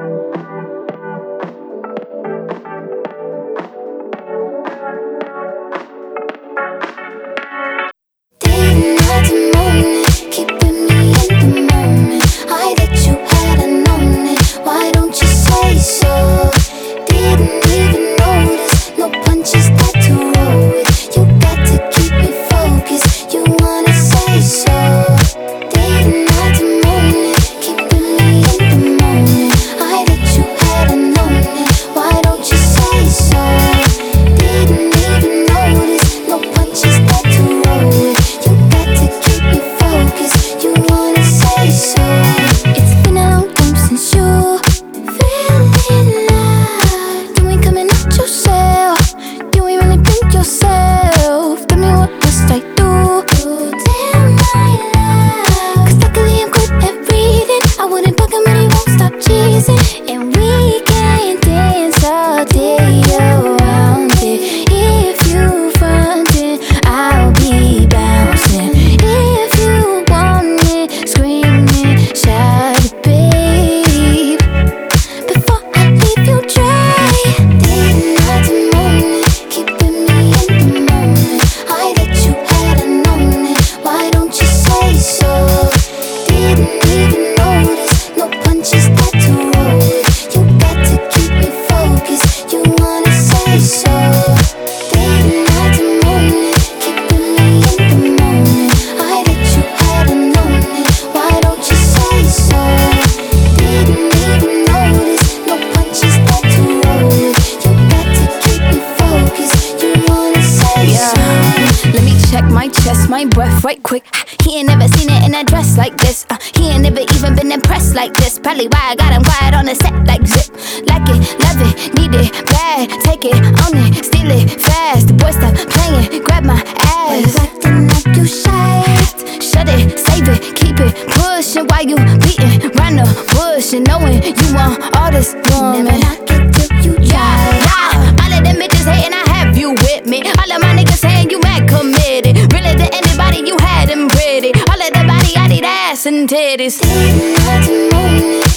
My breath right quick. He ain't never seen it in a dress like this. He ain't never even been impressed like this. Probably why I got him quiet on the set like zip. Like it, love it, need it, bad. Take it, own it, steal it, fast. The boy stop playing, grab my ass. Why you acting like you shy? Shut it, save it, keep it pushing. While you beating round the bush and knowing you want all this woman. Never knock it till you try. Yeah, all of them bitches hating, I have you with me. All of my niggas saying you mad committed. Really to anybody, you had them pretty. All of the body, I need ass and titties. Didn't have to moan.